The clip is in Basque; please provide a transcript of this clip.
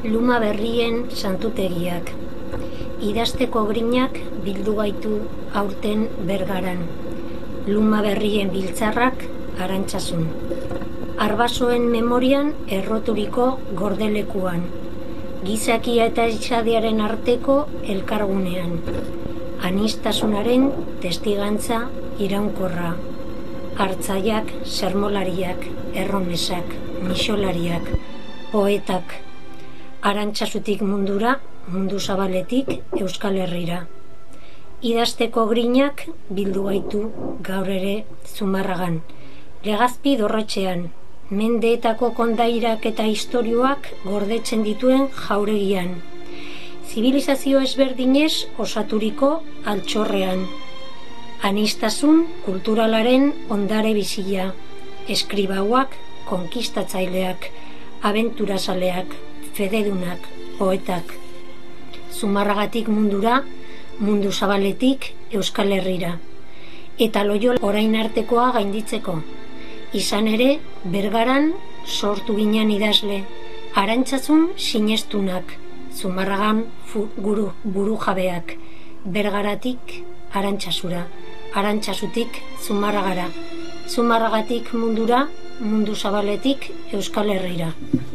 Luma berrien santutegiak. Idazteko grinak bildu gaitu aurten Bergaran. Luma berrien biltzarrak Arantzasun. Arbasoen memorian erroturiko gordelekuan. Gizakia eta izadiaren arteko elkargunean. Anistasunaren testigantza iraunkorra. Hartzaiak, sermolariak, erromesak, mixolariak, poetak. Arantzasutik mundura, mundu zabaletik Euskal Herrira. Idazteko grinak bildu gaitu gaur ere Zumarragan. Legazpi dorretxean, mendeetako kondairak eta istorioak gordetzen dituen jauregian. Zibilizazio ezberdinez osaturiko altxorrean. Anistasun kulturalaren ondare bizia. Eskribauak, konkistatzaileak, abenturazaleak, fededunak, poetak. Zumarragatik mundura, mundu zabaletik Euskal Herrira. Eta Loiola orain artekoa gainditzeko. Izan ere, Bergaran sortu ginen idazle. Arantzasun sinestunak, Zumarragan buru jabeak. Bergaratik Arantzasura, Arantzasutik Zumarragara. Zumarragatik mundura, mundu zabaletik Euskal Herrira.